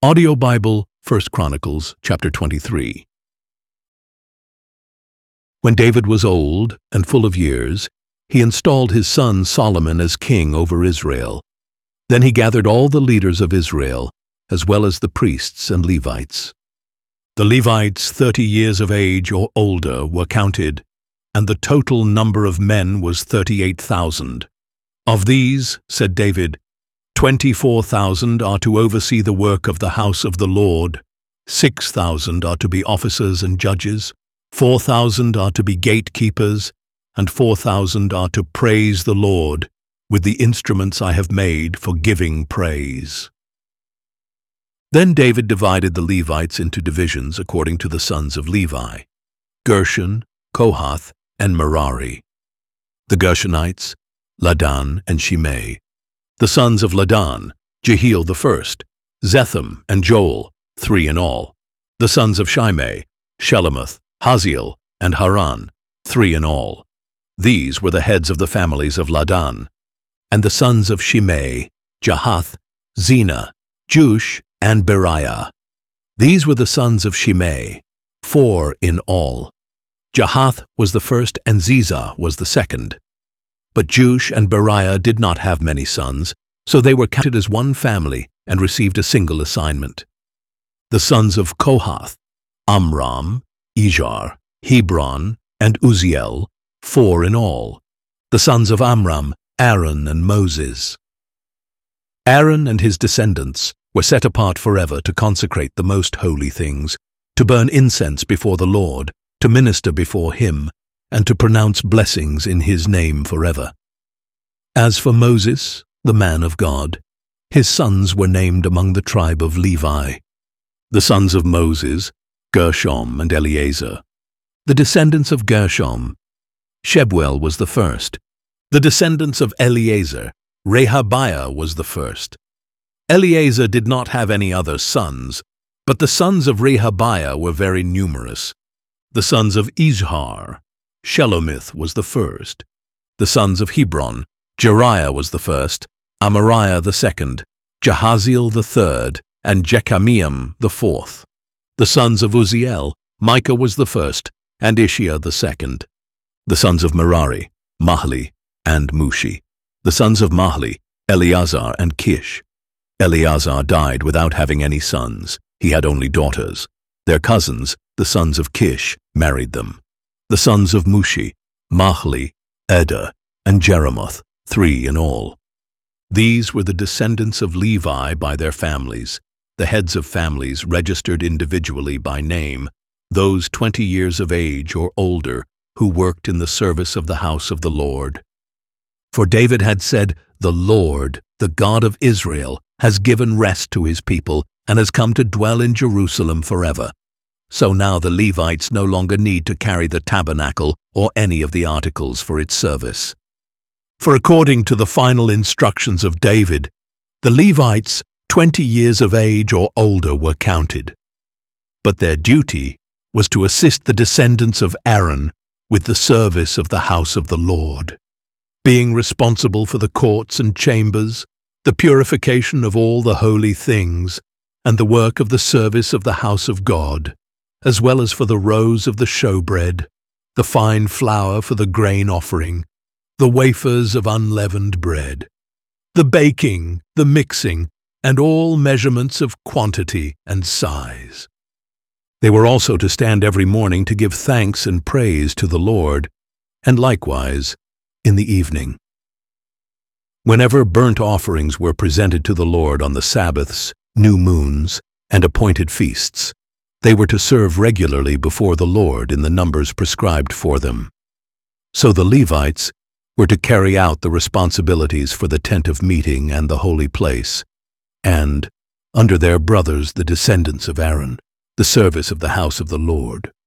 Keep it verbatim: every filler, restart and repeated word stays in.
Audio Bible, First Chronicles, chapter twenty-three. When David was old and full of years, he installed his son Solomon as king over Israel. Then he gathered all the leaders of Israel, as well as the priests and Levites. The Levites, thirty years of age or older, were counted, and the total number of men was thirty-eight thousand. Of these, said David, twenty-four thousand are to oversee the work of the house of the Lord, six thousand are to be officers and judges, four thousand are to be gatekeepers, and four thousand are to praise the Lord with the instruments I have made for giving praise. Then David divided the Levites into divisions according to the sons of Levi, Gershon, Kohath, and Merari. The Gershonites, Ladan and Shimei. The sons of Ladan, Jehiel the first, Zetham and Joel, three in all. The sons of Shimei, Shelomoth, Haziel, and Haran, three in all. These were the heads of the families of Ladan. And the sons of Shimei, Jahath, Zena, Jush, and Beriah. These were the sons of Shimei, four in all. Jahath was the first and Ziza was the second. But Jush and Beriah did not have many sons, so they were counted as one family and received a single assignment. The sons of Kohath, Amram, Izhar, Hebron, and Uzziel, four in all. The sons of Amram, Aaron and Moses. Aaron and his descendants were set apart forever to consecrate the most holy things, to burn incense before the Lord, to minister before him, and to pronounce blessings in his name forever. As for Moses, the man of God, his sons were named among the tribe of Levi. The sons of Moses, Gershom and Eleazar. The descendants of Gershom, Shebuel was the first. The descendants of Eleazar, Rehabiah was the first. Eleazar did not have any other sons, but the sons of Rehabiah were very numerous. The sons of Izhar, Shelomith was the first. The sons of Hebron, Jeriah was the first, Amariah the second, Jahaziel the third, and Jekameam the fourth. The sons of Uzziel, Micah was the first, and Ishiah the second. The sons of Merari, Mahli and Mushi. The sons of Mahli, Eleazar and Kish. Eleazar died without having any sons. He had only daughters. Their cousins, the sons of Kish, married them. The sons of Mushi, Mahli, Eder, and Jeremoth, three in all. These were the descendants of Levi by their families, the heads of families registered individually by name, those twenty years of age or older who worked in the service of the house of the Lord. For David had said, "The Lord, the God of Israel, has given rest to his people and has come to dwell in Jerusalem forever." So now the Levites no longer need to carry the tabernacle or any of the articles for its service. For according to the final instructions of David, the Levites, twenty years of age or older, were counted. But their duty was to assist the descendants of Aaron with the service of the house of the Lord, being responsible for the courts and chambers, the purification of all the holy things, and the work of the service of the house of God, as well as for the rows of the showbread, the fine flour for the grain offering, the wafers of unleavened bread, the baking, the mixing, and all measurements of quantity and size. They were also to stand every morning to give thanks and praise to the Lord, and likewise in the evening. Whenever burnt offerings were presented to the Lord on the Sabbaths, new moons, and appointed feasts, they were to serve regularly before the Lord in the numbers prescribed for them. So the Levites were to carry out the responsibilities for the tent of meeting and the holy place, and, under their brothers the descendants of Aaron, the service of the house of the Lord.